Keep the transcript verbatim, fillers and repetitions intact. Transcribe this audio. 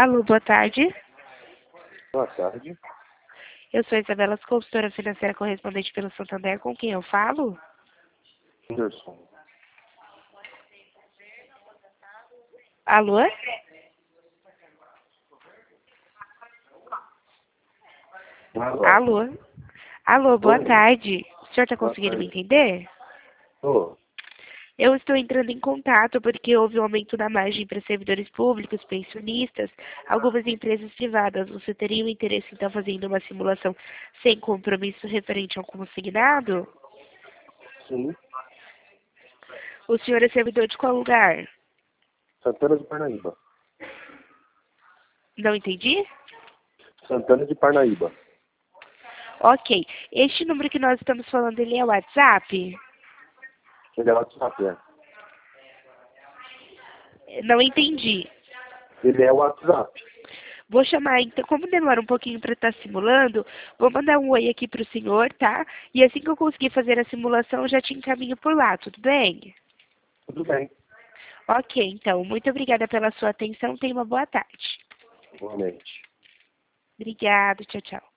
Alô, boa tarde. Boa tarde. Eu sou Isabela, consultora financeira correspondente pelo Santander. Com quem eu falo? Anderson. Alô? Alô. Alô? Alô, boa Oi. tarde. O senhor está Boa conseguindo me tarde. entender? Ô, Eu estou entrando em contato porque houve um aumento na margem para servidores públicos, pensionistas, algumas empresas privadas. Você teria o interesse em estar fazendo uma simulação sem compromisso referente ao consignado? sim. O senhor é servidor de qual lugar? Santana de Parnaíba. Não entendi? Santana de Parnaíba. Ok. Este número que nós estamos falando, ele é o WhatsApp? Ele é WhatsApp, é. Não entendi. Ele é WhatsApp. Vou chamar, então, como demora um pouquinho para estar simulando, vou mandar um oi aqui para o senhor, tá? E assim que eu conseguir fazer a simulação, eu já te encaminho por lá, tudo bem? Tudo bem. Ok, então, muito obrigada pela sua atenção, tenha uma boa tarde. Igualmente. Obrigada, tchau, tchau.